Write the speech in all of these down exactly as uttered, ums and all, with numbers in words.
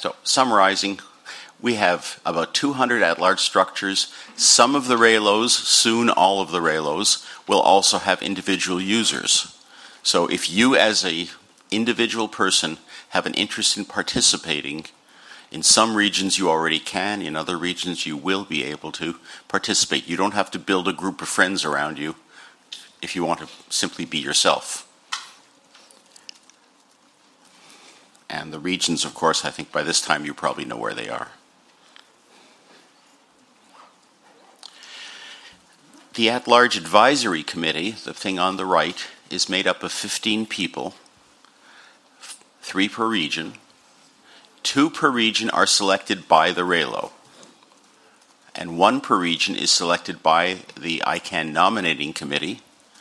So, summarizing, we have about two hundred at-large structures. Some of the R A L Os, soon all of the R A L Os, will also have individual users. So if you as a individual person have an interest in participating, in some regions you already can, in other regions you will be able to participate. You don't have to build a group of friends around you if you want to simply be yourself. And the regions, of course, I think by this time you probably know where they are. The At-Large Advisory Committee, the thing on the right, is made up of fifteen people, three per region. Two per region are selected by the R A L O, and one per region is selected by the I CANN Nominating Committee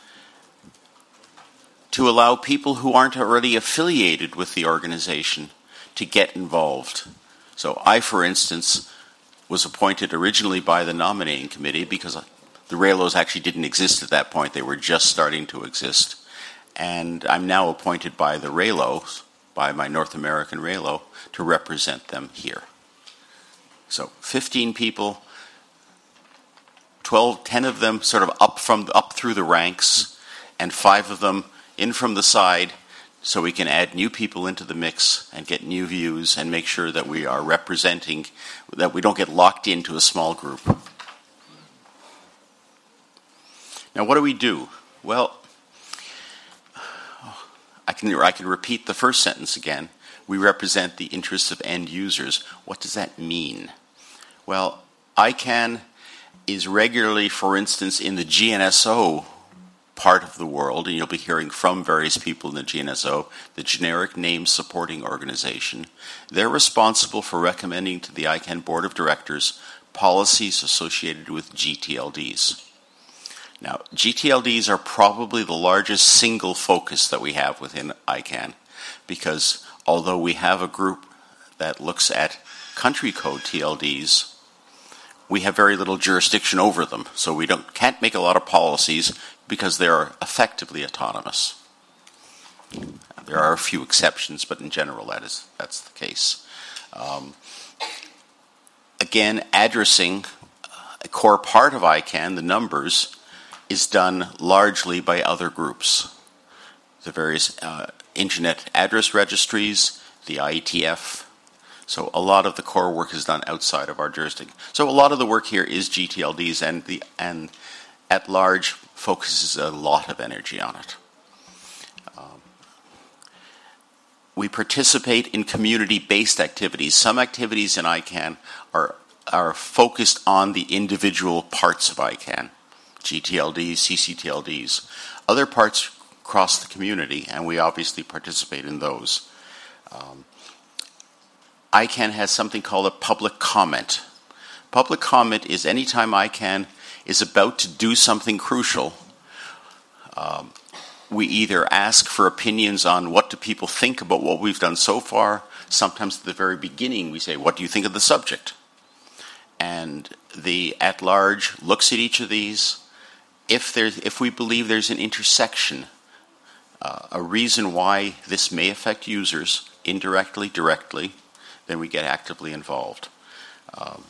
to allow people who aren't already affiliated with the organization to get involved. So I, for instance, was appointed originally by the Nominating Committee because the R A L Os actually didn't exist at that point. They were just starting to exist. And I'm now appointed by the R A L Os, by my North American R A L O, to represent them here. So fifteen people, twelve, ten of them sort of up from up through the ranks, and five of them in from the side, so we can add new people into the mix and get new views and make sure that we are representing, that we don't get locked into a small group. Now, what do we do? Well, I can, I can repeat the first sentence again. We represent the interests of end users. What does that mean? Well, I CANN is regularly, for instance, in the G N S O part of the world, and you'll be hearing from various people in the G N S O, the Generic Name Supporting Organization. They're responsible for recommending to the I CANN Board of Directors policies associated with G T L Ds. Now, G T L Ds are probably the largest single focus that we have within I CANN, because although we have a group that looks at country code T L Ds, we have very little jurisdiction over them, so we don't, can't make a lot of policies because they are effectively autonomous. There are a few exceptions, but in general that is, that's the case. Um, again, addressing a core part of I CANN, the numbers, is done largely by other groups. The various uh, internet address registries, the I E T F. So a lot of the core work is done outside of our jurisdiction. So a lot of the work here is G T L Ds, and the and at large focuses a lot of energy on it. Um, we participate in community-based activities. Some activities in I CANN are are focused on the individual parts of I CANN. G T L Ds, C C T L Ds. Other parts cross the community, and we obviously participate in those. Um, I CANN has something called a public comment. Public comment is any time I CANN is about to do something crucial, um, we either ask for opinions on what do people think about what we've done so far. Sometimes at the very beginning we say, what do you think of the subject? And the at-large looks at each of these. If there's, if we believe there's an intersection, uh, a reason why this may affect users, indirectly, directly, then we get actively involved. Um,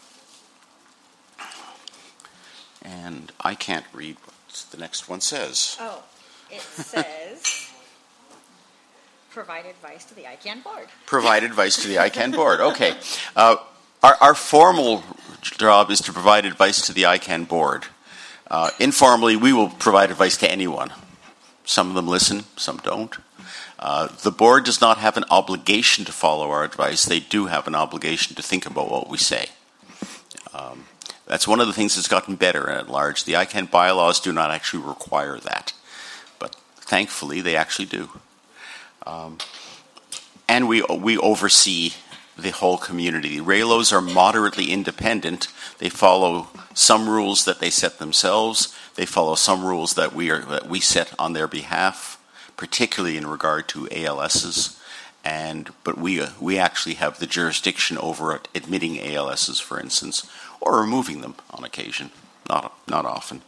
and I can't read what the next one says. Oh, it says, provide advice to the I CANN board. Provide advice to the I CANN board. Okay. Uh, our, our formal job is to provide advice to the I CANN board. Uh, informally, we will provide advice to anyone. Some of them listen, some don't. Uh, the board does not have an obligation to follow our advice. They do have an obligation to think about what we say. Um, that's one of the things that's gotten better at large. The I CANN bylaws do not actually require that, but thankfully they actually do. Um, and we we oversee the whole community. R A L Os are moderately independent. They follow some rules that they set themselves. They follow some rules that we are that we set on their behalf, particularly in regard to A L Ss. And but we uh, we actually have the jurisdiction over admitting A L Ss, for instance, or removing them on occasion. Not not often.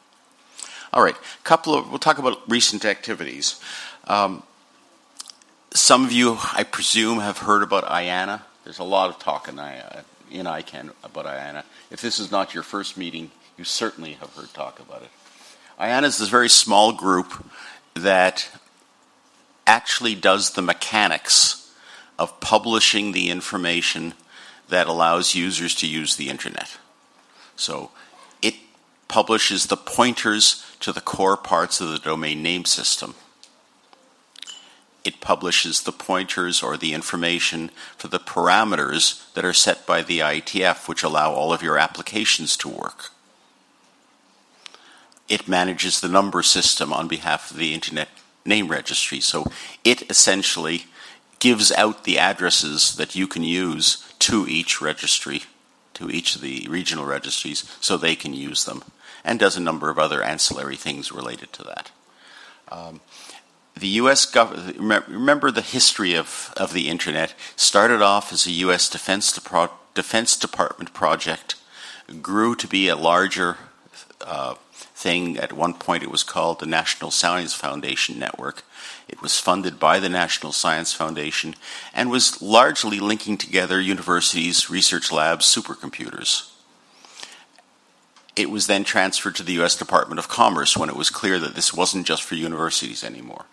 All right, couple of we'll talk about recent activities. Um, some of you, I presume, have heard about I A N A. There's a lot of talk in, I, in I CANN about I A N A. If this is not your first meeting, you certainly have heard talk about it. I A N A is this very small group that actually does the mechanics of publishing the information that allows users to use the internet. So it publishes the pointers to the core parts of the domain name system. It publishes the pointers or the information for the parameters that are set by the I E T F, which allow all of your applications to work. It manages the number system on behalf of the Internet Name Registry. So it essentially gives out the addresses that you can use to each registry, to each of the regional registries, so they can use them, and does a number of other ancillary things related to that. Um, the U S government, remember the history of, of the Internet, started off as a U S Defense, Depro- Defense Department project, grew to be a larger uh, thing. At one point it was called the National Science Foundation Network. It was funded by the National Science Foundation and was largely linking together universities, research labs, supercomputers. It was then transferred to the U S Department of Commerce when it was clear that this wasn't just for universities anymore.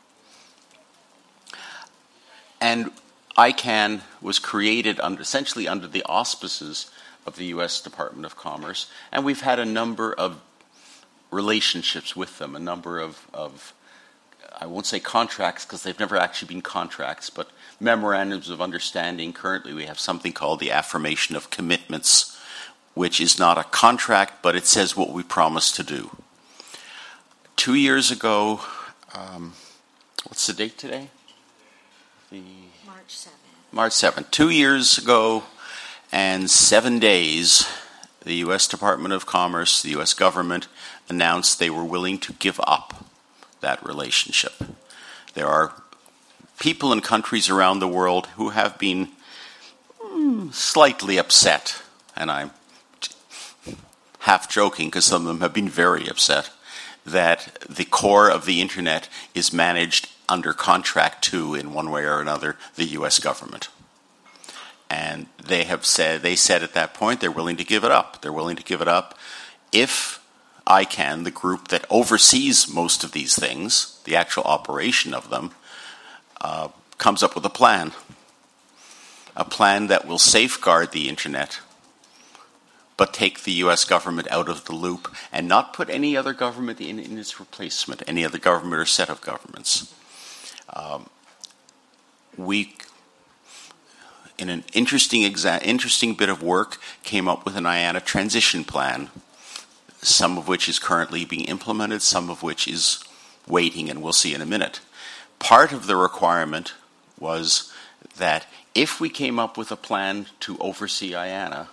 And I CANN was created under, essentially under the auspices of the U S Department of Commerce, and we've had a number of relationships with them, a number of, of I won't say contracts because they've never actually been contracts, but memorandums of understanding. Currently we have something called the Affirmation of Commitments, which is not a contract, but it says what we promise to do. Two years ago, um, what's the date today? The March seventh. March seventh. Two years ago and seven days, the U S Department of Commerce, the U S government, announced they were willing to give up that relationship. There are people in countries around the world who have been mm, slightly upset, and I'm half joking because some of them have been very upset, that the core of the Internet is managed under contract to, in one way or another, the U S government. And they have said, they said at that point they're willing to give it up. They're willing to give it up if I CANN, the group that oversees most of these things, the actual operation of them, uh, comes up with a plan. A plan that will safeguard the Internet, but take the U S government out of the loop and not put any other government in, in its replacement, any other government or set of governments. Um, we, in an interesting, exa- interesting bit of work, came up with an I A N A transition plan, some of which is currently being implemented, some of which is waiting, and we'll see in a minute. Part of the requirement was that if we came up with a plan to oversee I A N A,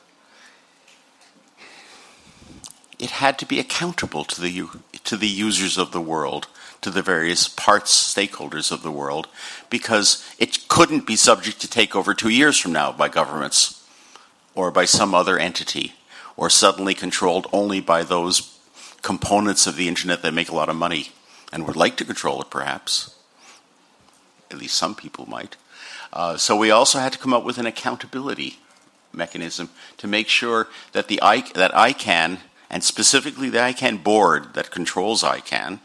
it had to be accountable to the to the users of the world, to the various parts, stakeholders of the world, because it couldn't be subject to takeover two years from now by governments or by some other entity, or suddenly controlled only by those components of the Internet that make a lot of money and would like to control it, perhaps. At least some people might. Uh, so we also had to come up with an accountability mechanism to make sure that the I, that I CANN, and specifically the I CANN board that controls I CANN,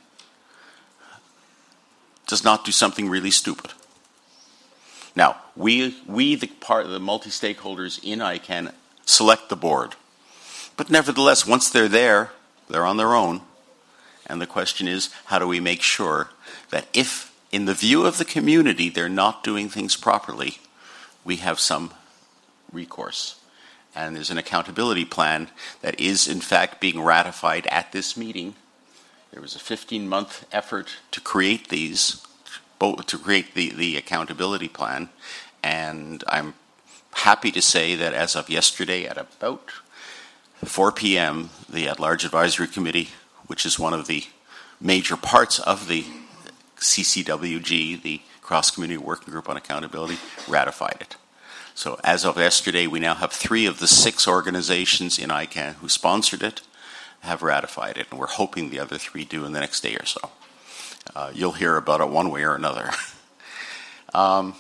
does not do something really stupid. Now, we, we the part of the multi-stakeholders in I CANN, select the board. But nevertheless, once they're there, they're on their own. And the question is, how do we make sure that if, in the view of the community, they're not doing things properly, we have some recourse? And there's an accountability plan that is, in fact, being ratified at this meeting. There was a fifteen-month effort to create these, to create the, the accountability plan. And I'm happy to say that as of yesterday at about four p.m., the At-Large Advisory Committee, which is one of the major parts of the C C W G, the Cross-Community Working Group on Accountability, ratified it. So as of yesterday, we now have three of the six organizations in I CANN who sponsored it have ratified it, and we're hoping the other three do in the next day or so. Uh, you'll hear about it one way or another. Um,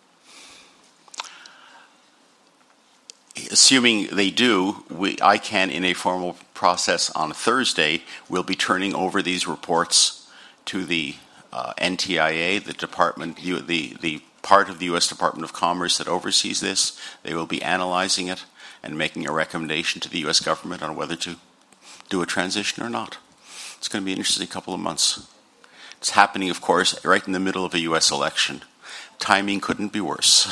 assuming they do, we, ICANN, in a formal process on Thursday, will be turning over these reports to the uh, N T I A, the department, the, the part of the U S Department of Commerce that oversees this. They will be analyzing it and making a recommendation to the U S government on whether to do a transition or not. It's going to be an interesting couple of months. It's happening, of course, right in the middle of a U S election. Timing couldn't be worse.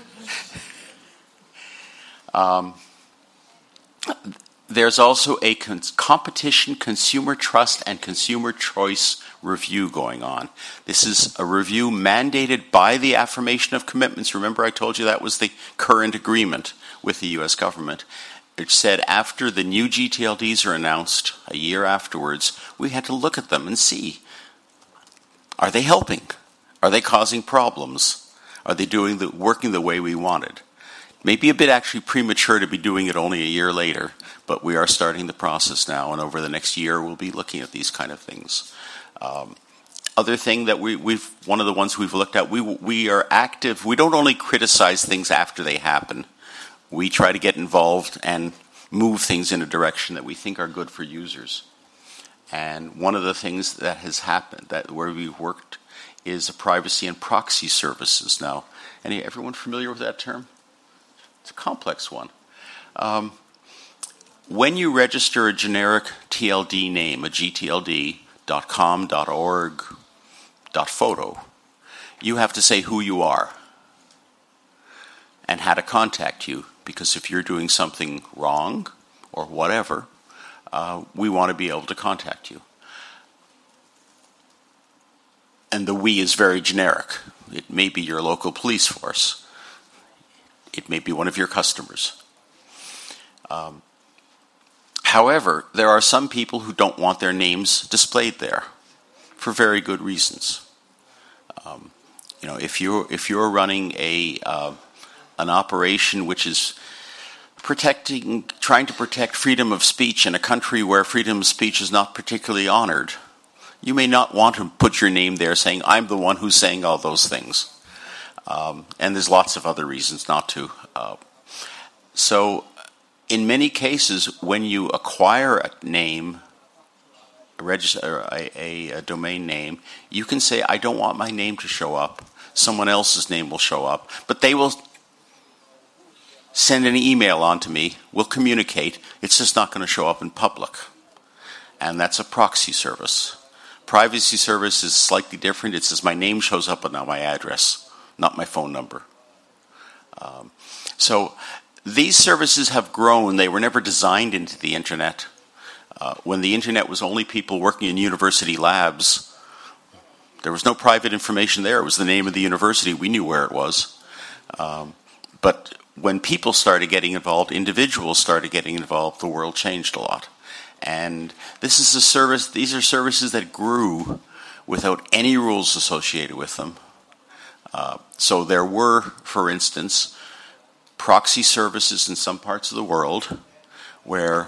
um, there's also a con- competition, consumer trust, and consumer choice review going on. This is a review mandated by the Affirmation of Commitments. Remember I told you that was the current agreement with the U S government. It said after the new G T L Ds are announced, a year afterwards, we had to look at them and see, are they helping? Are they causing problems? Are they doing the working the way we wanted? Maybe a bit actually premature to be doing it only a year later, but we are starting the process now, and over the next year we'll be looking at these kind of things. Um, other thing that we, we've, one of the ones we've looked at, we we are active. We don't only criticize things after they happen. We try to get involved and move things in a direction that we think are good for users. And one of the things that has happened, that where we've worked, is a privacy and proxy services. Now, any everyone familiar with that term? It's a complex one. Um, when you register a generic T L D name, a G T L D, .com, .org, .photo, you have to say who you are and how to contact you, because if you're doing something wrong or whatever, uh, we want to be able to contact you. And the we is very generic. It may be your local police force. It may be one of your customers. Um, however, there are some people who don't want their names displayed there for very good reasons. Um, you know, if you're if you're running a uh, an operation which is protecting, trying to protect freedom of speech in a country where freedom of speech is not particularly honored, you may not want to put your name there saying, I'm the one who's saying all those things. Um, and there's lots of other reasons not to. Uh, so in many cases, when you acquire a name, a, register, a, a, a domain name, you can say, I don't want my name to show up. Someone else's name will show up. But they will send an email on to me. We'll communicate. It's just not going to show up in public. And that's a proxy service. Privacy service is slightly different. It says my name shows up but not my address, not my phone number. Um, so these services have grown. They were never designed into the internet. Uh, when the internet was only people working in university labs, there was no private information there. It was the name of the university. We knew where it was. Um, but when people started getting involved, individuals started getting involved, the world changed a lot. And this is a service, these are services that grew without any rules associated with them. Uh, so there were, for instance, proxy services in some parts of the world where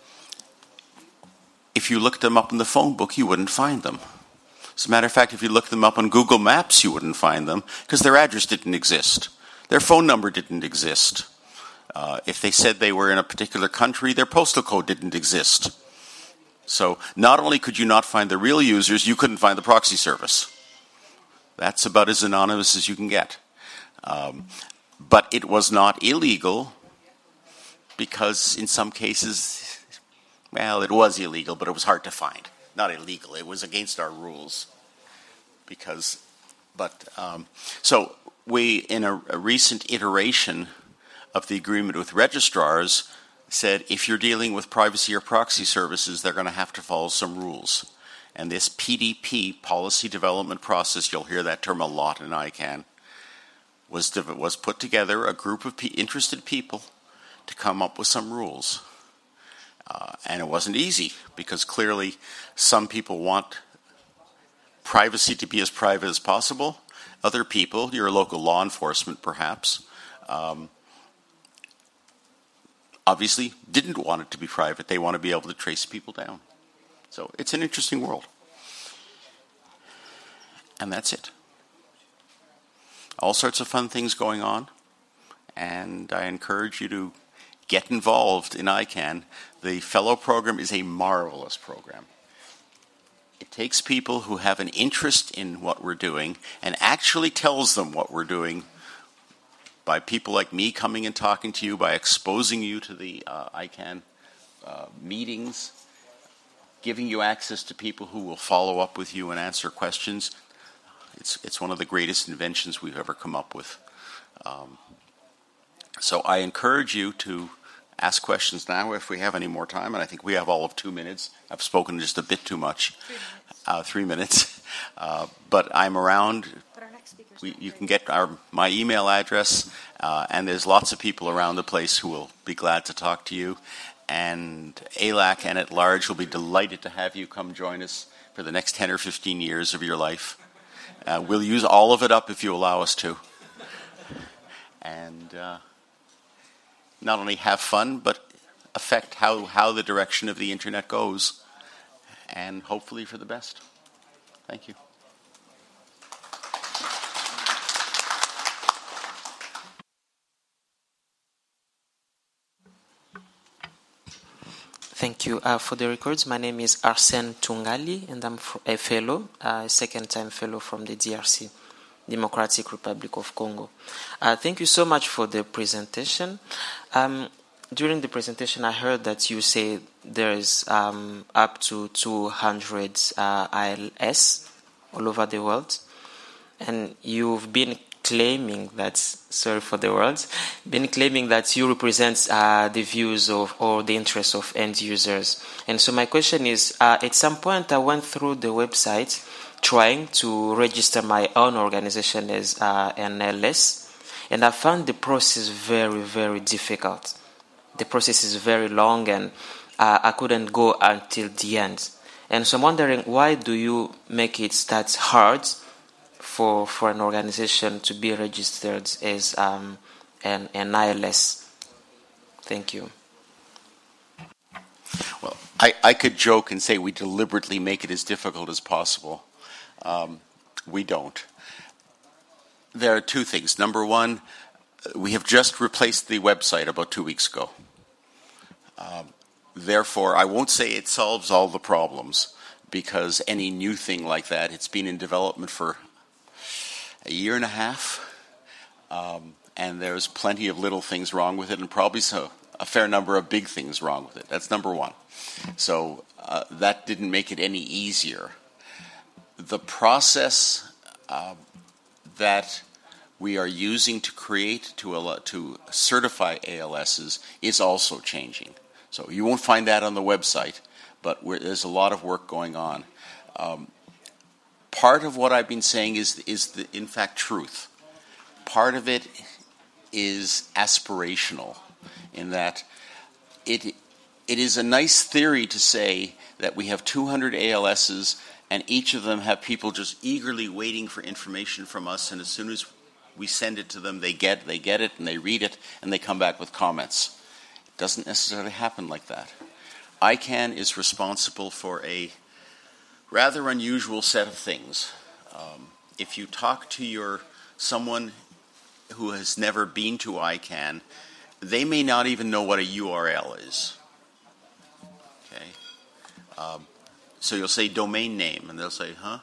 if you looked them up in the phone book, you wouldn't find them. As a matter of fact, if you looked them up on Google Maps, you wouldn't find them because their address didn't exist. Their phone number didn't exist. Uh, if they said they were in a particular country, their postal code didn't exist. So not only could you not find the real users, you couldn't find the proxy service. That's about as anonymous as you can get. Um, but it was not illegal because in some cases, well, it was illegal, but it was hard to find. Not illegal, it was against our rules. Because, but, um, so we, in a, a recent iteration of the agreement with registrars, said if you're dealing with privacy or proxy services, they're going to have to follow some rules. And this P D P, policy development process, you'll hear that term a lot in ICANN, was, was put together a group of interested people to come up with some rules. Uh, and it wasn't easy because clearly some people want privacy to be as private as possible. Other people, your local law enforcement perhaps, um, obviously didn't want it to be private. They want to be able to trace people down. So it's an interesting world. And that's it. all sorts of fun things going on, and I encourage you to get involved in I CAN. The fellow program is a marvelous program. It takes people who have an interest in what we're doing and actually tells them what we're doing by people like me coming and talking to you, by exposing you to the uh, I CAN uh, meetings, giving you access to people who will follow up with you and answer questions. It's, it's one of the greatest inventions we've ever come up with. Um, so I encourage you to ask questions now if we have any more time, and I think we have all of two minutes. I've spoken just a bit too much. Three minutes. Uh, three minutes. Uh, but I'm around. But our next speaker's we, you can get our, my email address, uh, and there's lots of people around the place who will be glad to talk to you. And A L A C and at large will be delighted to have you come join us for the next ten or fifteen years of your life. Uh, we'll use all of it up if you allow us to. And uh, not only have fun, but affect how, how the direction of the internet goes, and hopefully for the best. Thank you. Thank you. Uh, for the records, my name is Arsène Tungali, and I'm a fellow, a second-time fellow from the D R C, Democratic Republic of Congo. Uh, thank you so much for the presentation. Um, during the presentation, I heard that you say there is um, up to two hundred uh, I L S all over the world, and you've been claiming that, sorry for the words, been claiming that you represent uh, the views of or the interests of end users. And so my question is, uh, at some point I went through the website trying to register my own organization as uh, an L S, and I found the process very, very difficult. The process is very long, and uh, I couldn't go until the end. And so I'm wondering, why do you make it that hard for for an organization to be registered as um, an, an I L S? Thank you. Well, I, I could joke and say we deliberately make it as difficult as possible. Um, we don't. There are two things. Number one, we have just replaced the website about two weeks ago. Um, therefore, I won't say it solves all the problems, because any new thing like that, it's been in development for a year and a half, um, and there's plenty of little things wrong with it, and probably so a fair number of big things wrong with it. That's number one. So uh, that didn't make it any easier. The process uh, that we are using to create, to, to certify A L Ss is also changing. So you won't find that on the website, but we're, there's a lot of work going on. Um, part of what I've been saying is, is the, in fact, truth. Part of it is aspirational, in that it it is a nice theory to say that we have two hundred A L Ss, and each of them have people just eagerly waiting for information from us, and as soon as we send it to them, they get they get it, and they read it, and they come back with comments. It doesn't necessarily happen like that. I CAN is responsible for a rather unusual set of things. Um, if you talk to your someone who has never been to I CAN, they may not even know what a U R L is. Okay, um, so you'll say domain name, and they'll say, "Huh?"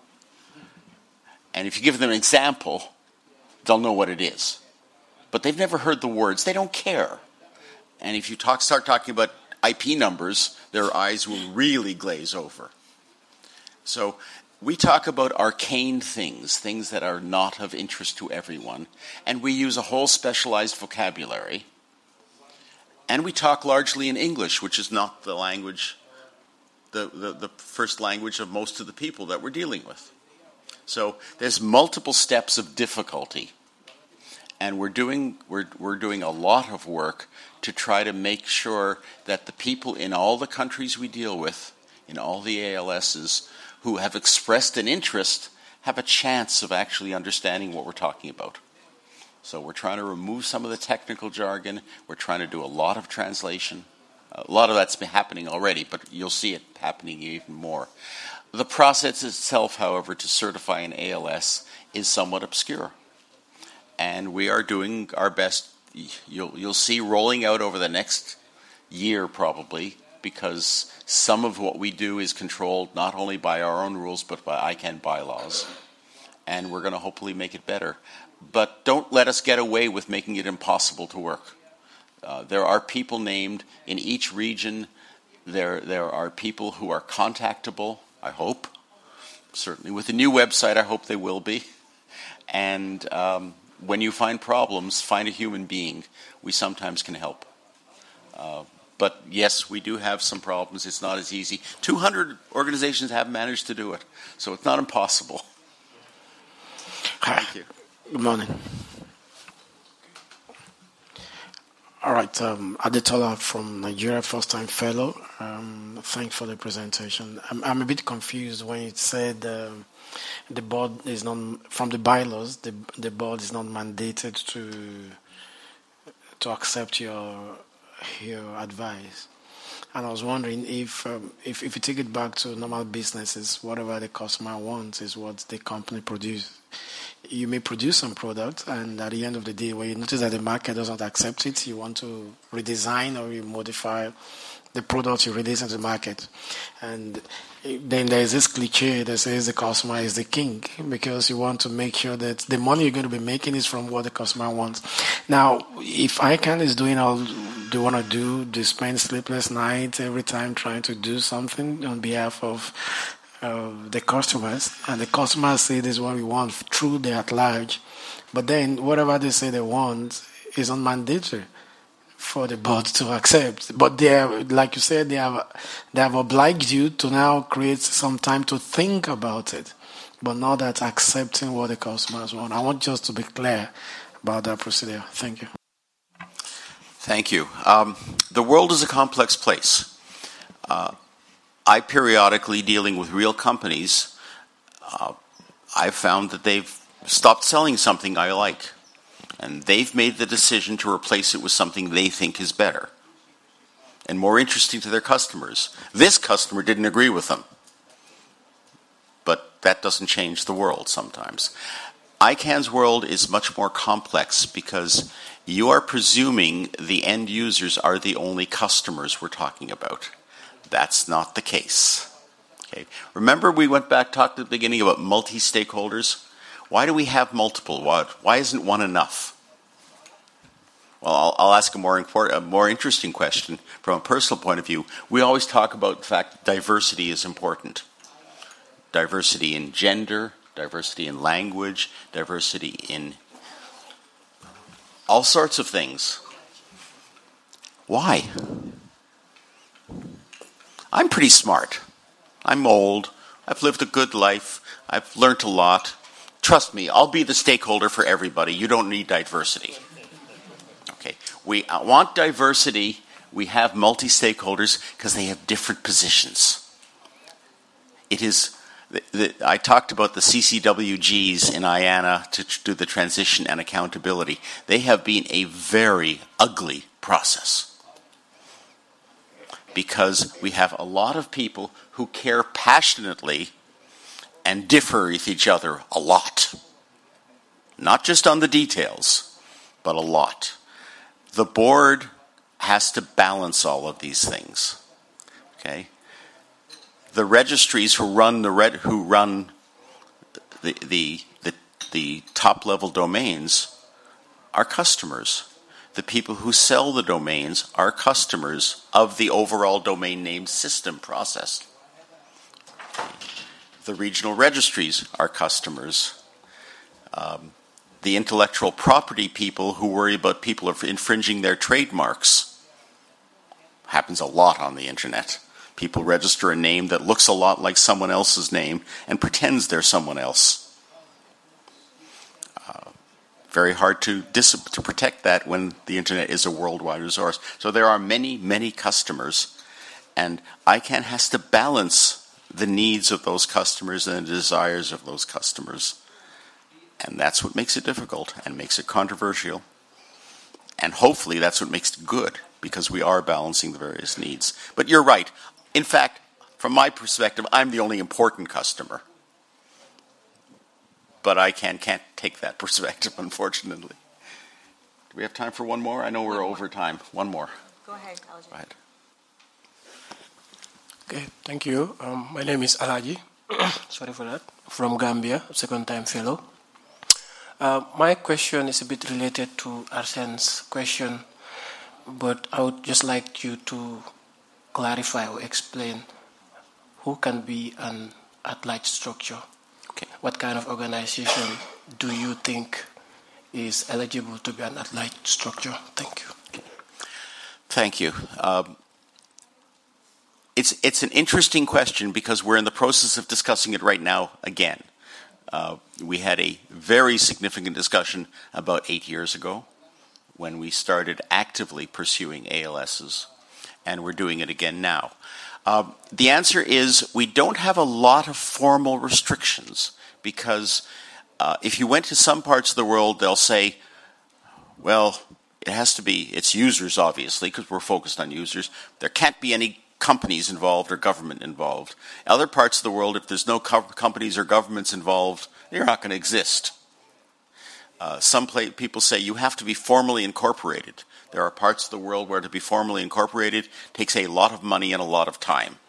And if you give them an example, they'll know what it is. But they've never heard the words. They don't care. And if you talk, start talking about I P numbers, their eyes will really glaze over. So we talk about arcane things, things that are not of interest to everyone, and we use a whole specialized vocabulary. And we talk largely in English, which is not the language, the, the, the first language of most of the people that we're dealing with. So there's multiple steps of difficulty. And we're doing we're we're doing a lot of work to try to make sure that the people in all the countries we deal with, in all the A L Ss, who have expressed an interest, have a chance of actually understanding what we're talking about. So we're trying to remove some of the technical jargon. We're trying to do a lot of translation. A lot of that's been happening already, but you'll see it happening even more. The process itself, however, to certify an A L S is somewhat obscure. and we are doing our best. You'll, you'll see rolling out over the next year probably, because some of what we do is controlled not only by our own rules but by I CANN bylaws, and we're going to hopefully make it better. But don't let us get away with making it impossible to work. Uh, there are people named in each region. There, there are people who are contactable, I hope. Certainly with the new website, I hope they will be. And um, when you find problems, find a human being. We sometimes can help. Uh, but yes, we do have some problems. It's not as easy. two hundred organizations have managed to do it, so it's not impossible. Thank you. Good morning. All right, um, Adetola from Nigeria, first-time fellow. Um, thanks for the presentation. I'm, I'm a bit confused when it said um, the board is not, from the bylaws, the the board is not mandated to to accept your your advice. And I was wondering if, um, if if you take it back to normal businesses, whatever the customer wants is what the company produces. You may produce some product, and at the end of the day, when you notice that the market doesn't accept it, you want to redesign or you modify the product you release into the market. And then there is this cliche that says the customer is the king, because you want to make sure that the money you're going to be making is from what the customer wants. Now, if I CANN is doing all they want to do, they spend sleepless nights every time trying to do something on behalf of uh, the customers, and the customers say this is what we want, true, they're at large, but then whatever they say they want is unmandatory for the board to accept. But they are, like you said, they have they have obliged you to now create some time to think about it, but not that accepting what the customers want. I want just to be clear about that procedure. Thank you. Thank you. Um, the world is a complex place. Uh, I periodically, dealing with real companies, uh, I've found that they've stopped selling something I like, and they've made the decision to replace it with something they think is better and more interesting to their customers. This customer didn't agree with them, but that doesn't change the world sometimes. I CANN's world is much more complex because you are presuming the end users are the only customers we're talking about. That's not the case. Okay. Remember we went back, talked at the beginning about multi-stakeholders? Why do we have multiple? Why, why isn't one enough? Well, I'll, I'll ask a more, important, a more interesting question from a personal point of view. We always talk about the fact that diversity is important. Diversity in gender, diversity in language, diversity in all sorts of things. Why? I'm pretty smart. I'm old. I've lived a good life. I've learned a lot. Trust me, I'll be the stakeholder for everybody. You don't need diversity. Okay, we want diversity. We have multi-stakeholders because they have different positions. It is, the, the, I talked about the C C W Gs in I A N A to do the transition and accountability. They have been a very ugly process because we have a lot of people who care passionately and differ with each other a lot. Not just on the details, but a lot. The board has to balance all of these things. Okay? The registries who run the red, who run the the the, the top level domains are customers. The people who sell the domains are customers of the overall domain name system process. The regional registries are customers. Um, the intellectual property people who worry about people infringing their trademarks happens a lot on the internet. People register a name that looks a lot like someone else's name and pretends they're someone else. Uh, very hard to, dis- to protect that when the internet is a worldwide resource. So there are many, many customers, and I CANN has to balance the needs of those customers and the desires of those customers. And that's what makes it difficult and makes it controversial. And hopefully that's what makes it good, because we are balancing the various needs. But you're right. In fact, from my perspective, I'm the only important customer. but I can, can't take that perspective, unfortunately. Do we have time for one more? I know we're over time. One more. Go ahead, Alhaji. Go ahead. Okay, thank you. Um, my name is Alhaji. Sorry for that. From Gambia, second-time fellow. Uh, my question is a bit related to Arsene's question, but I would just like you to clarify or explain who can be an at-large structure. Okay. What kind of organization do you think is eligible to be an at-large structure? Thank you. Thank you. Um, it's it's an interesting question because we're in the process of discussing it right now again. Uh, we had a very significant discussion about eight years ago when we started actively pursuing A L Ss, and we're doing it again now. Uh, the answer is we don't have a lot of formal restrictions because uh, if you went to some parts of the world, they'll say, well, it has to be, it's users obviously because we're focused on users. There can't be any companies involved or government involved. Other parts of the world, if there's no co- companies or governments involved, you're not going to exist. Uh, some play, people say you have to be formally incorporated. There are parts of the world where to be formally incorporated takes a lot of money and a lot of time.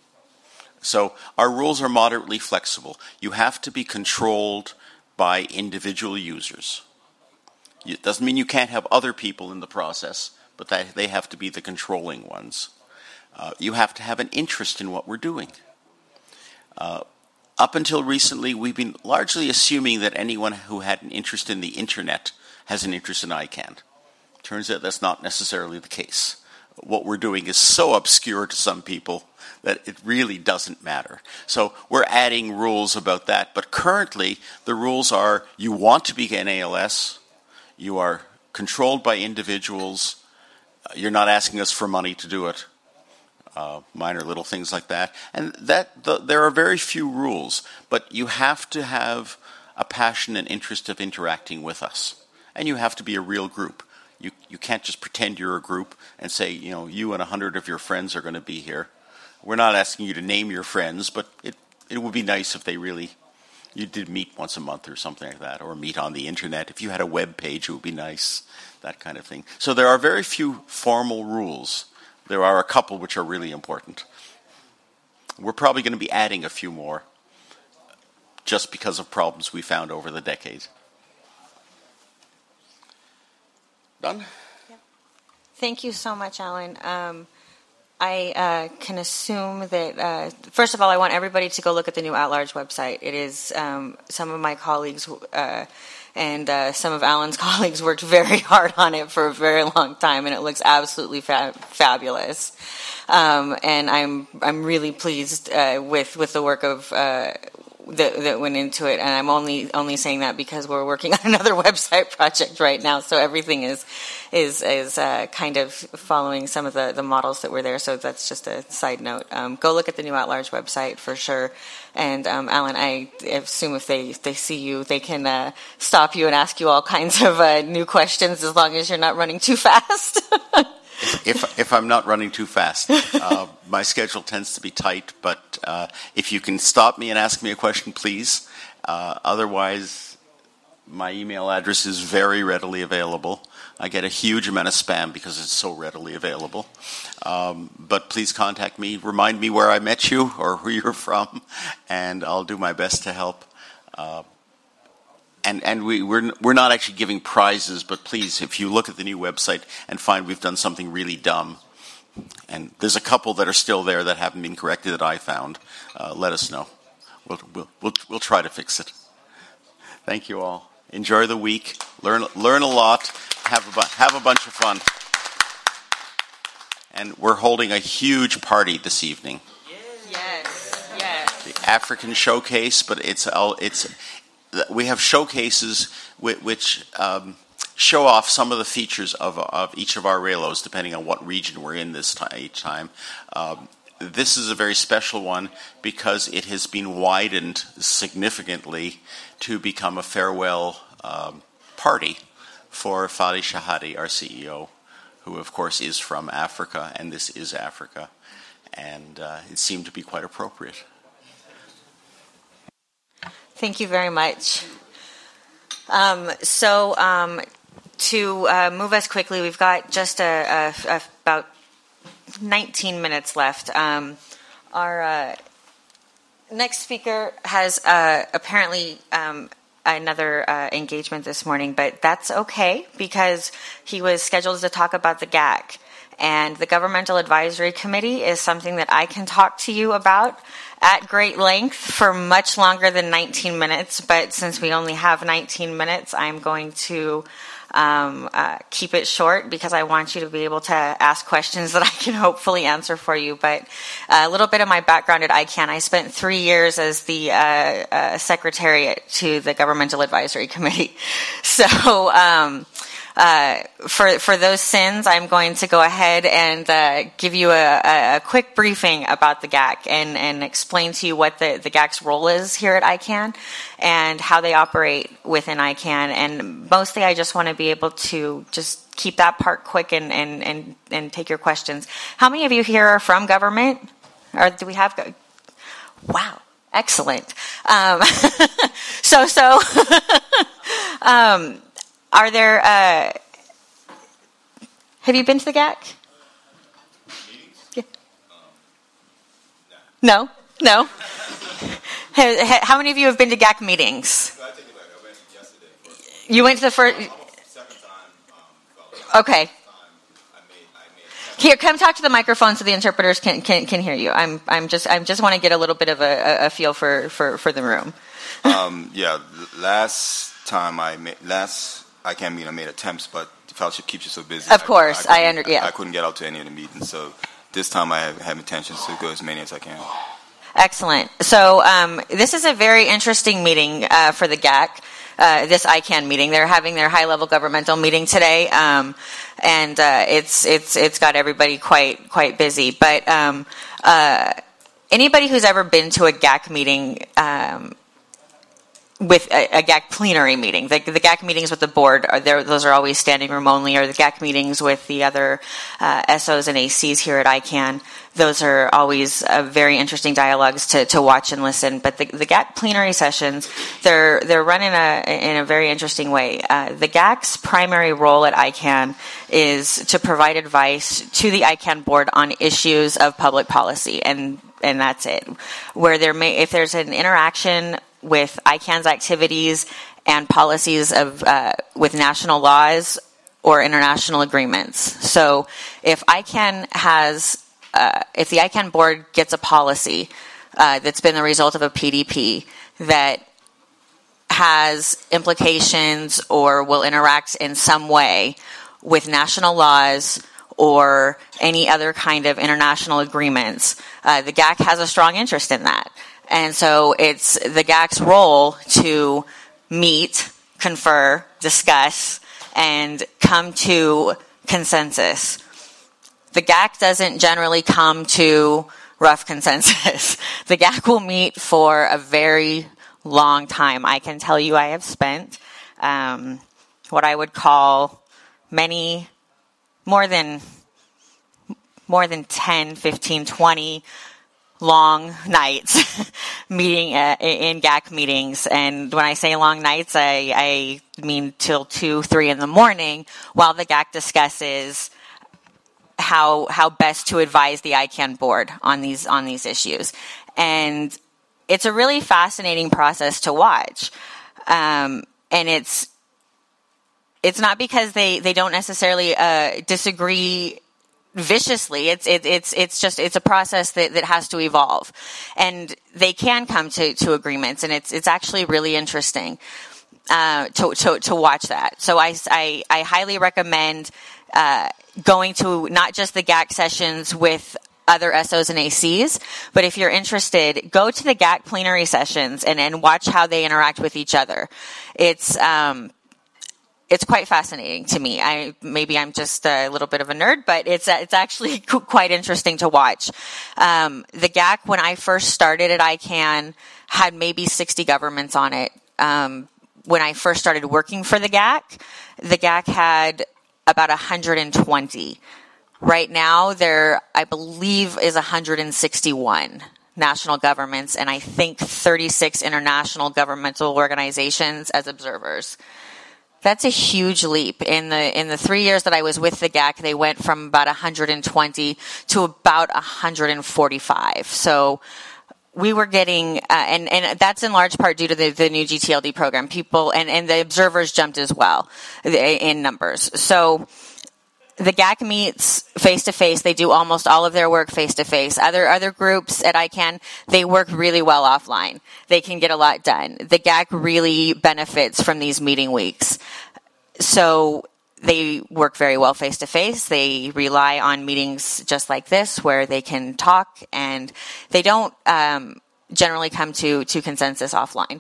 So our rules are moderately flexible. You have to be controlled by individual users. It doesn't mean you can't have other people in the process, but that they have to be the controlling ones. Uh, you have to have an interest in what we're doing. Uh, up until recently, we've been largely assuming that anyone who had an interest in the internet has an interest in ICANN. Turns out that's not necessarily the case. What we're doing is so obscure to some people that it really doesn't matter. So we're adding rules about that. But currently, the rules are you want to be an A L S, you are controlled by individuals, you're not asking us for money to do it. Uh, minor little things like that. And that the, there are very few rules, but you have to have a passion and interest of interacting with us. And you have to be a real group. You you can't just pretend you're a group and say, you know, you and a hundred of your friends are going to be here. We're not asking you to name your friends, but it, it would be nice if they really, you did meet once a month or something like that, or meet on the internet. If you had a web page, it would be nice, that kind of thing. So there are very few formal rules. There are a couple which are really important. We're probably going to be adding a few more just because of problems we found over the decades. Done? Yeah. Thank you so much, Alan. Um, I uh, can assume that, uh, first of all, I want everybody to go look at the new At-Large website. It is um, some of my colleagues uh, and uh, some of Alan's colleagues worked very hard on it for a very long time, and it looks absolutely fa- fabulous. Um, and I'm I'm really pleased uh, with with the work of uh, that, that went into it. And I'm only only saying that because we're working on another website project right now, so everything is is is uh, kind of following some of the, the models that were there. So that's just a side note. Um, go look at the new At-Large website for sure. And um, Alan, I assume if they, if they see you, they can uh, stop you and ask you all kinds of uh, new questions as long as you're not running too fast. if, if if I'm not running too fast, uh, my schedule tends to be tight. But uh, if you can stop me and ask me a question, please. Uh, otherwise, my email address is very readily available. I get a huge amount of spam because it's so readily available. Um, but please contact me. Remind me where I met you or who you're from, and I'll do my best to help. Uh, and and we, we're we're not actually giving prizes, but please, if you look at the new website and find we've done something really dumb, and there's a couple that are still there that haven't been corrected that I found, uh, let us know. We'll we'll we'll we'll try to fix it. Thank you all. Enjoy the week. Learn learn a lot. Have a bu- have a bunch of fun. And we're holding a huge party this evening. Yes, yes. The African Showcase, but it's it's we have showcases which um, show off some of the features of of each of our railroads, depending on what region we're in this time, each time. Um, this is a very special one because it has been widened significantly to become a farewell um, party for Fadi Shahadi, our C E O, who of course is from Africa, and this is Africa, and uh, it seemed to be quite appropriate. Thank you very much. Um, so um, to uh, move us quickly, we've got just a, a, a, about nineteen minutes left. Um, our uh, next speaker has uh, apparently um, another uh, engagement this morning, but that's okay because he was scheduled to talk about the G A C. And the Governmental Advisory Committee is something that I can talk to you about at great length for much longer than nineteen minutes. But since we only have nineteen minutes, I'm going to um, uh, keep it short because I want you to be able to ask questions that I can hopefully answer for you. But uh, a little bit of my background at I CAN. I spent three years as the uh, uh, secretariat to the Governmental Advisory Committee. So... Um, Uh, for for those sins, I'm going to go ahead and uh, give you a, a quick briefing about the G A C and, and explain to you what the, the G A C's role is here at I CAN and how they operate within I CAN. And mostly I just want to be able to just keep that part quick and, and, and, and take your questions. How many of you here are from government? Or do we have... Go- wow, excellent. Um, so, so... um, Are there, uh, have you been to the G A C? Yeah. No? No? How many of you have been to G A C meetings? I take it back. I went yesterday. First. You went to the first? Second time. Um, okay. I made, I made Here, come talk to the microphone so the interpreters can, can, can hear you. I'm, I'm just, I just want to get a little bit of a, a feel for, for, for the room. um, yeah, last time I made, last... I can't mean I made attempts, but the fellowship keeps you so busy. Of course, I, I, I under yeah. I couldn't get out to any of the meetings, so this time I have, have intentions to go as many as I can. Excellent. So um, this is a very interesting meeting uh, for the G A C. Uh, this I CAN meeting. They're having their high-level governmental meeting today, um, and uh, it's it's it's got everybody quite quite busy. But um, uh, anybody who's ever been to a G A C meeting. Um, with a, a G A C plenary meeting. The, the G A C meetings with the board, are there, those are always standing room only, or the G A C meetings with the other uh, S Os and A Cs here at I CAN. Those are always uh, very interesting dialogues to, to watch and listen. But the, the G A C plenary sessions, they're they're run in a, in a very interesting way. Uh, the G A C's primary role at I CAN is to provide advice to the I CAN board on issues of public policy, and and that's it. Where there may, if there's an interaction with I CAN's activities and policies of uh, with national laws or international agreements. So if I CAN has, uh, if the I CAN board gets a policy uh, that's been the result of a P D P that has implications or will interact in some way with national laws or any other kind of international agreements, uh, the G A C has a strong interest in that. And so it's the G A C's role to meet, confer, discuss, and come to consensus. The G A C doesn't generally come to rough consensus. The G A C will meet for a very long time. I can tell you I have spent um, what I would call many, more than, more than ten, fifteen, twenty long nights meeting uh, in G A C meetings. And when I say long nights, I, I mean till two, three in the morning while the G A C discusses how how best to advise the I CAN board on these on these issues. And it's a really fascinating process to watch. Um, and it's it's not because they, they don't necessarily uh, disagree viciously. It's it, it's it's just it's a process that, that has to evolve, and they can come to, to agreements, and it's it's actually really interesting uh, to, to to watch that. So I, I, I highly recommend uh, going to not just the G A C sessions with other S Os and A Cs, but if you're interested, go to the G A C plenary sessions and, and watch how they interact with each other. It's um, It's quite fascinating to me. I maybe I'm just a little bit of a nerd, but it's it's actually quite interesting to watch. Um, the G A C, when I first started at I CAN, had maybe sixty governments on it. Um, when I first started working for the G A C, the G A C had about one hundred twenty. Right now, there, I believe, is one hundred sixty-one. national governments and I think thirty-six international governmental organizations as observers. That's a huge leap. In the in the three years that I was with the G A C, they went from about one hundred twenty to about one hundred forty-five. So we were getting, uh, and, and that's in large part due to the, the new G T L D program. People, and, and the observers jumped as well in numbers. So the G A C meets face-to-face. They do almost all of their work face-to-face. Other other groups at I CANN, they work really well offline. They can get a lot done. The G A C really benefits from these meeting weeks. So they work very well face-to-face. They rely on meetings just like this where they can talk, and they don't um, generally come to, to consensus offline.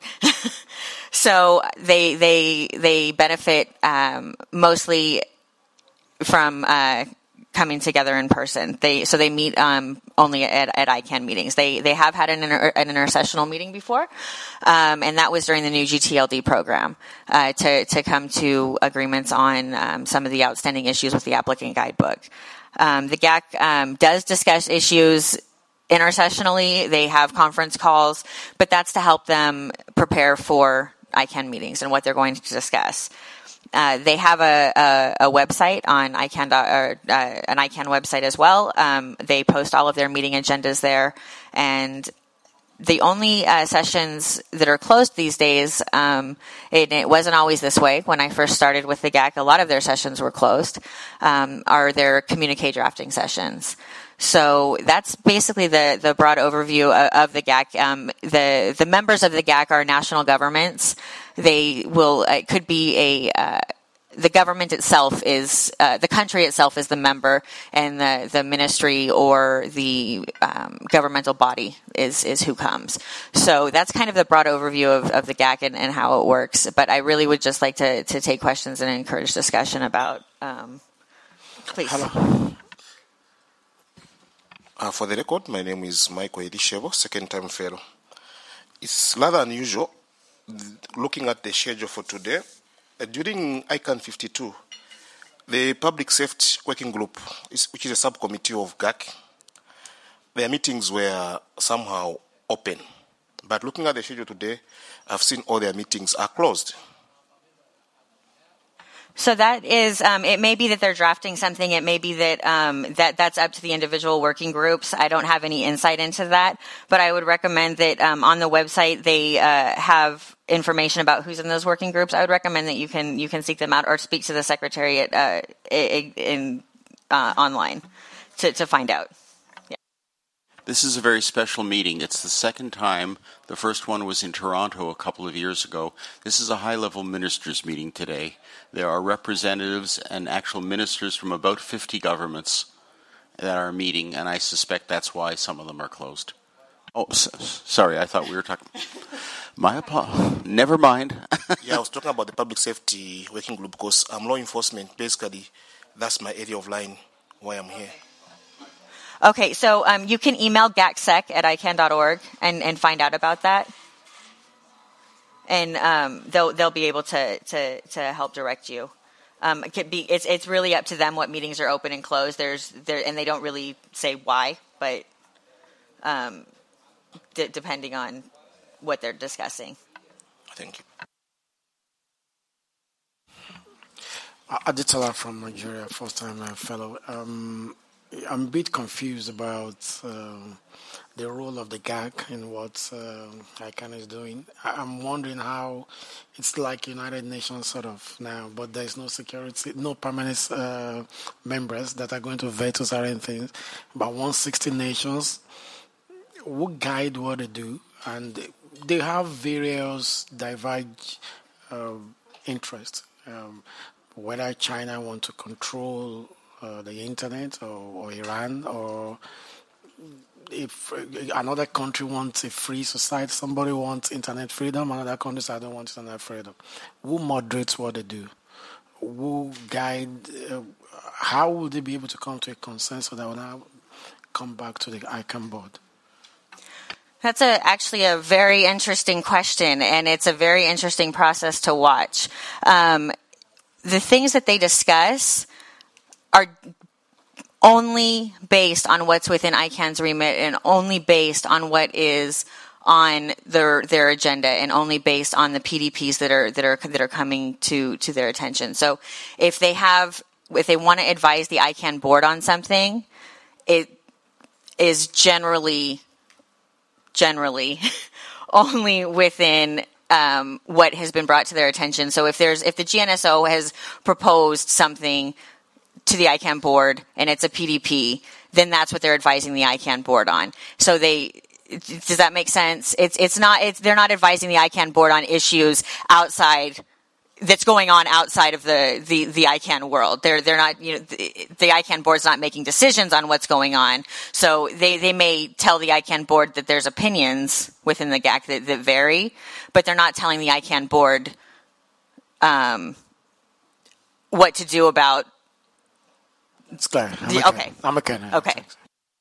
So they they they benefit um, mostly from uh, coming together in person. They so they meet um, only at, at I CANN meetings. They they have had an, inter, an intersessional meeting before, um, and that was during the new G T L D program uh, to to come to agreements on um, some of the outstanding issues with the applicant guidebook. Um, the G A C um, does discuss issues intersessionally. They have conference calls, but that's to help them prepare for I CANN meetings and what they're going to discuss. Uh, they have a, a, a website on I CANN, or, uh, an I CANN website as well. Um, they post all of their meeting agendas there, and the only uh, sessions that are closed these days, um, it, it wasn't always this way. When I first started with the G A C, a lot of their sessions were closed, um, are their communique drafting sessions. So that's basically the, the broad overview of, of the G A C. Um, the the members of the G A C are national governments. They will it could be a uh, the government itself is uh, the country itself is the member, and the, the ministry or the um, governmental body is is who comes. So that's kind of the broad overview of, of the G A C and, and how it works. But I really would just like to to take questions and encourage discussion about. Um, please. Hello. Uh, for the record, my name is Michael Elishevo, second-time fellow. It's rather unusual looking at the schedule for today. Uh, during I CANN fifty-two, the Public Safety Working Group, is, which is a subcommittee of G A C, their meetings were somehow open. But looking at the schedule today, I've seen all their meetings are closed. So that is, um, it may be that they're drafting something. It may be that um, that that's up to the individual working groups. I don't have any insight into that, but I would recommend that um, on the website they uh, have information about who's in those working groups. I would recommend that you can you can seek them out or speak to the secretariat uh, in uh, online to to find out. Yeah. This is a very special meeting. It's the second time. The first one was in Toronto a couple of years ago. This is a high-level ministers' meeting today. There are representatives and actual ministers from about fifty governments that are meeting, and I suspect that's why some of them are closed. Oh, s- sorry, I thought we were talking. My apologies. Never mind. Yeah, I was talking about the Public Safety Working Group because I'm law enforcement. Basically, that's my area of line why I'm here. Okay, so um, you can email gacsec at I CANN dot org and, and find out about that. And um, they'll they'll be able to to, to help direct you. Um, it could be it's it's really up to them what meetings are open and closed. There's there and they don't really say why, but um, d- depending on what they're discussing. Thank you. Aditola from Nigeria, first time fellow. Um, I'm a bit confused about uh, the role of the G A C in what uh, I CANN is doing. I'm wondering how it's like United Nations sort of now, but there's no security, no permanent uh, members that are going to veto certain things. But one hundred sixty nations will guide what they do, and they have various diverge uh, interests. Um, whether China wants to control Uh, the internet or, or Iran, or if another country wants a free society, somebody wants internet freedom, another country says I don't want internet freedom. Who moderates what they do? Who guide? Uh, how will they be able to come to a consensus that will now come back to the I CANN board? That's a, actually a very interesting question, and it's a very interesting process to watch. Um, the things that they discuss are only based on what's within I CAN's remit and only based on what is on their their agenda and only based on the P D Ps that are that are that are coming to to their attention. So if they have if they want to advise the I CAN board on something, it is generally generally only within um, what has been brought to their attention. So if there's if the G N S O has proposed something to the I CAN board and it's a P D P, then that's what they're advising the I CAN board on. So they does that make sense? It's it's not it's they're not advising the I CAN board on issues outside that's going on outside of the, the, the I CAN world. They're they're not you know the, the I CAN board's not making decisions on what's going on. So they, they may tell the I CAN board that there's opinions within the G A C that, that vary, but they're not telling the I CAN board um, what to do about. It's clear. I'm the, okay. I'm okay. Now. Okay. Thanks.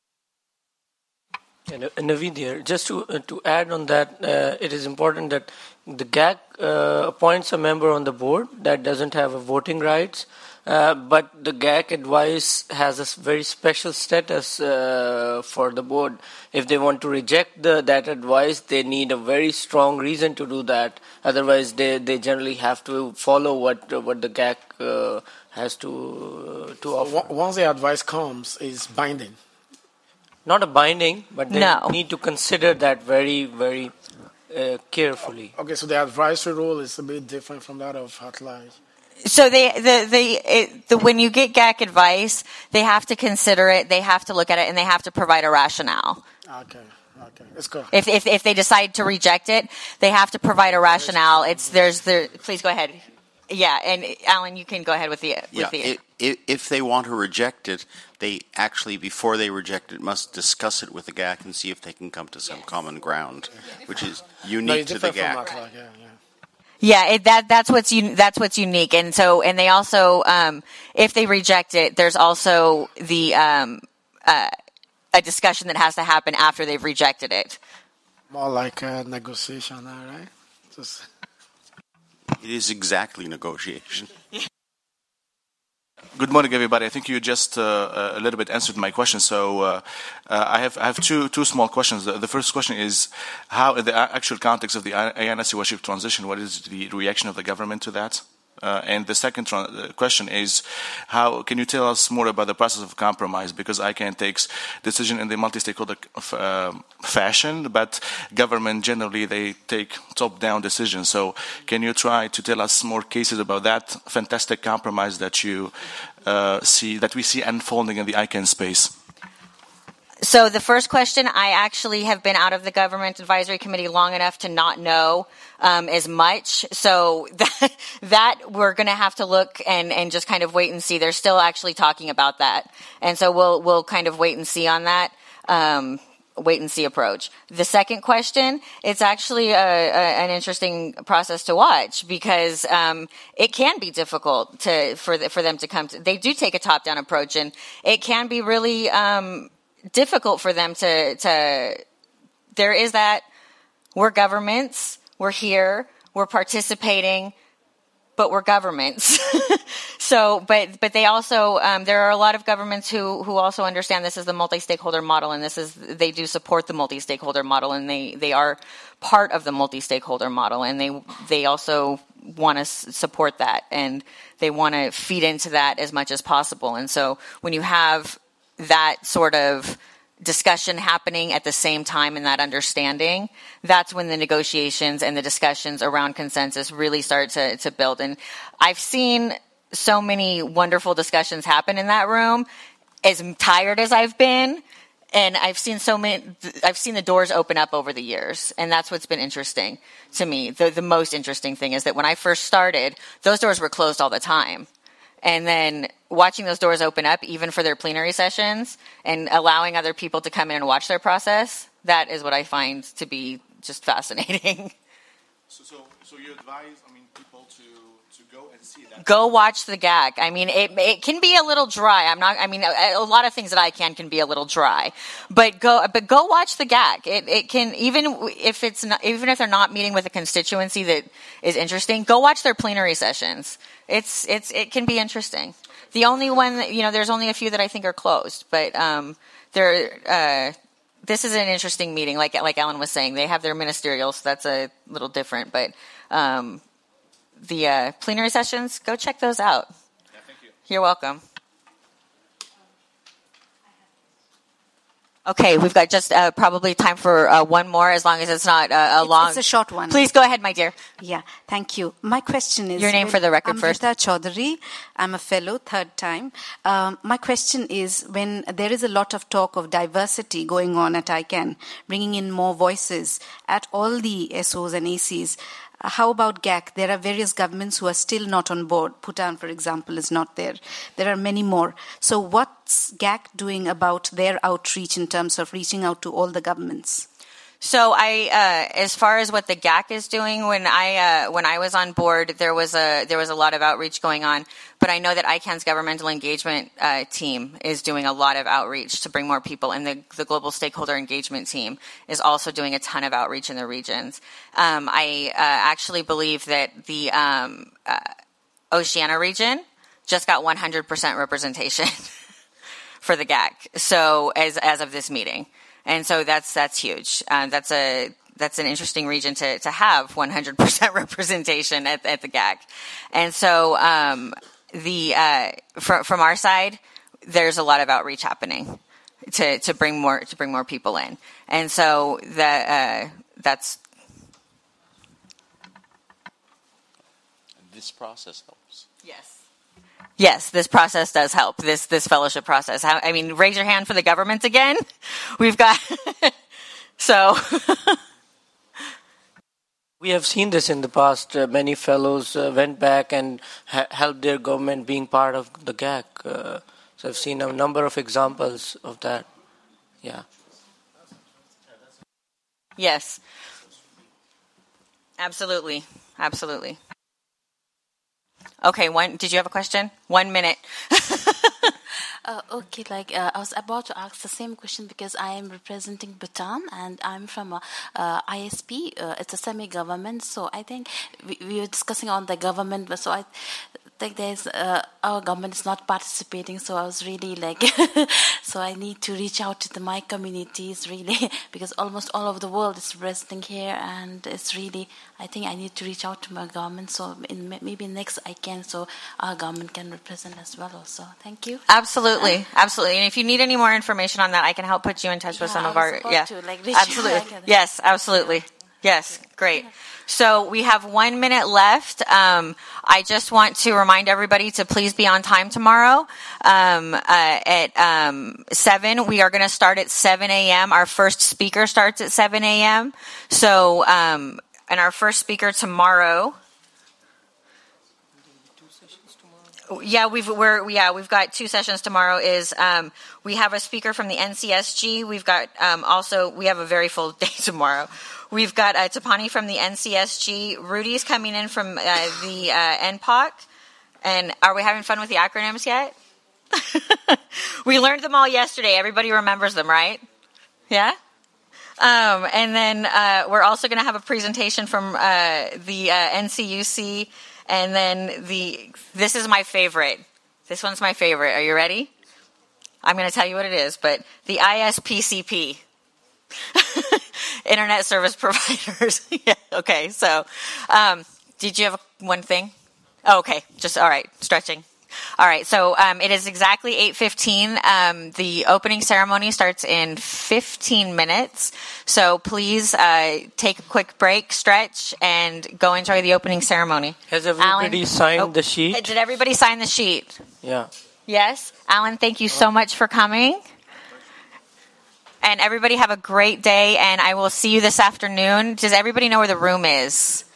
And uh, Naveed here, just to uh, to add on that, uh, it is important that the G A C uh, appoints a member on the board that doesn't have a voting rights, uh, but the G A C advice has a very special status uh, for the board. If they want to reject the, that advice, they need a very strong reason to do that. Otherwise, they, they generally have to follow what what the G A C uh, has to uh, to offer. Once the advice comes, it's binding. Not a binding, but they No. need to consider that very, very uh, carefully. Okay, so the advisory role is a bit different from that of at large. So they, the, the, it, the, when you get G A C advice, they have to consider it, they have to look at it, and they have to provide a rationale. Okay, okay, let's go. If, if, if they decide to reject it, they have to provide a rationale. It's, there's the, please go ahead. Yeah, and Alan, you can go ahead with the, with Yeah, the. if, if they want to reject it, they actually, before they reject it, must discuss it with the G A C and see if they can come to some Yes. common ground, which is No, unique it's to the different G A C. from at large, yeah, yeah. Yeah, it, that that's what's un, that's what's unique, and so and they also, um, if they reject it, there's also the um, uh, a discussion that has to happen after they've rejected it. More like a negotiation, all right? Just... It is exactly negotiation. Good morning, everybody. I think you just uh, a little bit answered my question. So uh, uh, I have I have two two small questions. The, the first question is how, in the actual context of the I N S C worship transition, what is the reaction of the government to that? Uh, and the second tra- question is, how can you tell us more about the process of compromise? Because I CAN takes decision in the multi-stakeholder uh, fashion, but government generally they take top-down decisions. So can you try to tell us more cases about that fantastic compromise that you uh, see, that we see unfolding in the I CAN space? So the first question, I actually have been out of the government advisory committee long enough to not know um, as much. So that, that we're going to have to look and, and just kind of wait and see. They're still actually talking about that, and so we'll we'll kind of wait and see on that. Um, wait and see approach. The second question, it's actually a, a, an interesting process to watch because um, it can be difficult to for the, for them to come to. They do take a top down approach, and it can be really. Um, difficult for them to, to, there is that, we're governments, we're here, we're participating, but we're governments. So, but, but they also, um, there are a lot of governments who, who also understand this is the multi-stakeholder model, and this is, they do support the multi-stakeholder model, and they, they are part of the multi-stakeholder model, and they, they also want to s- support that, and they want to feed into that as much as possible. And so when you have that sort of discussion happening at the same time and that understanding, that's when the negotiations and the discussions around consensus really start to, to build. And I've seen so many wonderful discussions happen in that room, as tired as I've been, and I've seen so many, I've seen the doors open up over the years, and that's what's been interesting to me. The, the most interesting thing is that when I first started, those doors were closed all the time. And then watching those doors open up, even for their plenary sessions, and allowing other people to come in and watch their process, that is what I find to be just fascinating. So, so, so you advise, I mean, people to, to go and see that. Go watch the G A C. I mean, it it can be a little dry. I'm not. I mean, a, a lot of things that I can can be a little dry, but go but go watch the G A C. It it can, even if it's not, even if they're not meeting with a constituency that is interesting, go watch their plenary sessions. It's it's it can be interesting. The only one that, you know, there's only a few that I think are closed, but um, they're. Uh, This is an interesting meeting, like like Alan was saying. They have their ministerials, so that's a little different. But um, the uh, plenary sessions, go check those out. Yeah, thank you. You're welcome. Okay, we've got just uh, probably time for uh, one more, as long as it's not uh, a it's, long... It's a short one. Please go ahead, my dear. Yeah, thank you. My question is... Your name for the record I'm first. Rita Chaudhary. I'm a fellow, third time. Um, my question is, when there is a lot of talk of diversity going on at I CAN, bringing in more voices at all the S Os and A Cs, how about G A C? There are various governments who are still not on board. Bhutan, for example, is not there. There are many more. So what's G A C doing about their outreach in terms of reaching out to all the governments? So I, uh, as far as what the G A C is doing, when I uh, when I was on board, there was a there was a lot of outreach going on. But I know that I CAN's governmental engagement uh, team is doing a lot of outreach to bring more people, and the the global stakeholder engagement team is also doing a ton of outreach in the regions. Um, I uh, actually believe that the um, uh, Oceania region just got one hundred percent representation for the G A C. So as as of this meeting. And so that's that's huge. Uh, that's a that's an interesting region to to have one hundred percent representation at at the G A C. And so um, the uh, from from our side, there's a lot of outreach happening to to bring more to bring more people in. And so that uh, that's this process helps. Yes. Yes, this process does help. This this fellowship process. I mean, raise your hand for the government again. We've got so. We have seen this in the past. Uh, many fellows uh, went back and ha- helped their government being part of the G A C. Uh, so I've seen a number of examples of that. Yeah. Yes. Absolutely. Absolutely. Okay, one. Did you have a question? One minute. uh, okay, like uh, I was about to ask the same question because I am representing Bhutan and I'm from a uh, I S P. Uh, it's a semi-government, so I think we, we were discussing on the government. So I think there's uh, our government is not participating. So I was really like, so I need to reach out to the, my communities really because almost all of the world is representing here, and it's really. I think I need to reach out to my government, so in, maybe next I can, so our government can represent as well also. Thank you. Absolutely, uh, absolutely. And if you need any more information on that, I can help put you in touch with yeah, some I of was our. about Yeah, to, like, reach absolutely. out, like, Yes, absolutely. Yes, great. So we have one minute left. Um, I just want to remind everybody to please be on time tomorrow um, uh, at um, seven. We are going to start at seven a.m. Our first speaker starts at seven a.m. So. Um, And our first speaker tomorrow. Yeah, we've we're yeah we've got two sessions tomorrow. Is um, we have a speaker from the N C S G. We've got um, also we have a very full day tomorrow. We've got uh, Tapani from the N C S G. Rudy's coming in from uh, the uh, N P O C. And are we having fun with the acronyms yet? We learned them all yesterday. Everybody remembers them, right? Yeah. Um, and then uh, we're also going to have a presentation from uh, the uh, N C U C, and then the. This is my favorite. This one's my favorite. Are you ready? I'm going to tell you what it is, but the I S P C P, Internet Service Providers. Yeah, okay, so um, did you have one thing? Oh, okay, just all right. Stretching. All right, so um, it is exactly eight fifteen. Um, the opening ceremony starts in fifteen minutes. So please uh, take a quick break, stretch, and go enjoy the opening ceremony. Has everybody Alan? signed Oh, the sheet? Did everybody sign the sheet? Yeah. Yes? Alan, thank you so much for coming. And everybody have a great day, and I will see you this afternoon. Does everybody know where the room is?